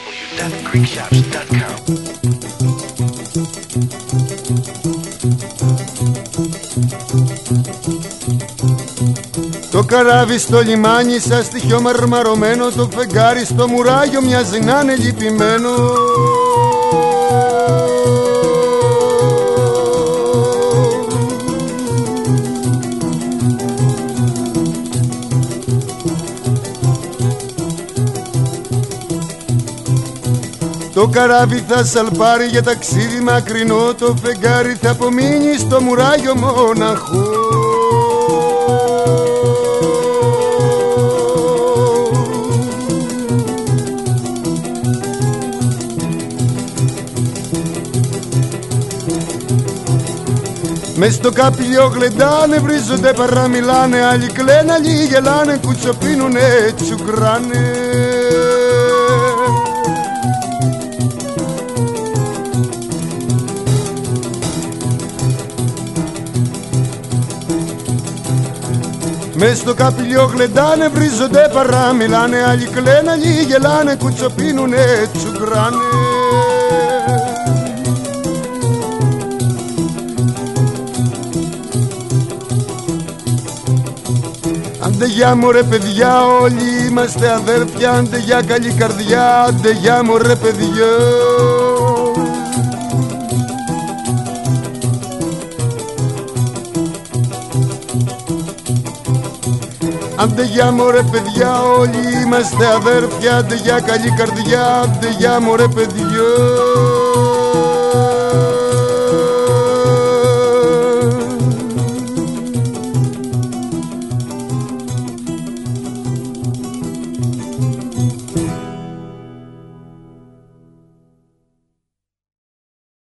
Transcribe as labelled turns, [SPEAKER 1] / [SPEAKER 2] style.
[SPEAKER 1] www.greekshops.com.
[SPEAKER 2] Το καράβι στο λιμάνι σαν στοιχείο μαρμαρωμένο, το φεγγάρι στο μουράγιο μοιάζει να είναι λυπημένο. Το καράβι θα σαλπάρει για ταξίδι μακρινό, το φεγγάρι θα απομείνει στο μουράγιο μοναχό. Μες στο καπηλιό γλεντάνε, βρίζονται, παραμιλάνε, άλλοι κλαίνε, άλλοι γελάνε, κουτσοπίνουνε, τσουγκράνε. Μες στο καπηλιό γλεντάνε, βρίζονται, παραμιλάνε, άλλοι κλαίνε, άλλοι γελάνε, κουτσοπίνουνε, τσουγκράνε. Άντε για μωρέ παιδιά, όλοι είμαστε αδέρφια, άντε για καλή καρδιά, άντε για μωρέ παιδιά. Άντε για μωρέ παιδιά, όλοι είμαστε αδέρφια, άντε για καλή καρδιά, άντε για μωρέ παιδιά.